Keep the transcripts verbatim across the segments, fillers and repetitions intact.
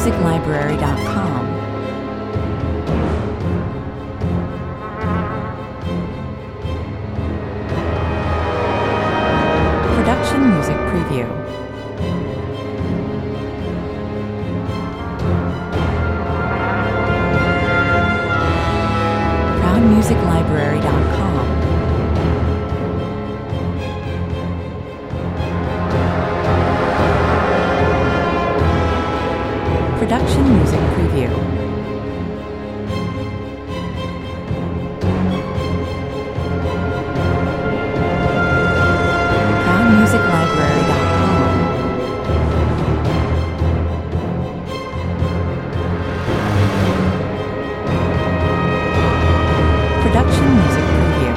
music library dot com. Production Music Preview. proud music library dot com. Production Music Preview. proud music library dot com. Production Music Preview.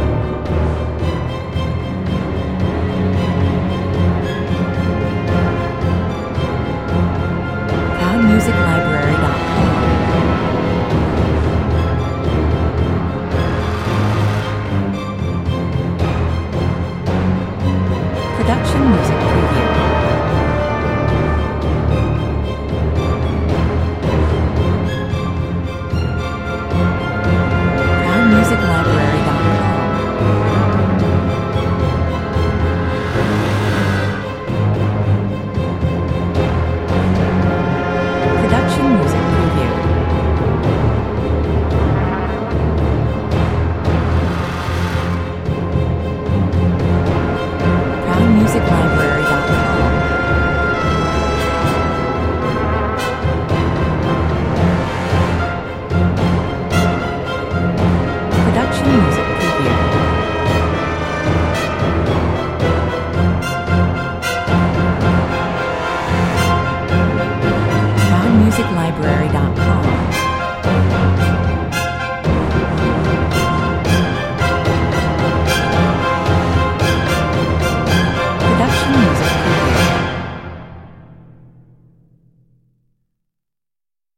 proud music library dot com. Production Music Preview. proud music library dot com. Production Music Preview. proud music library dot com. Production Music Preview. proud music library dot com.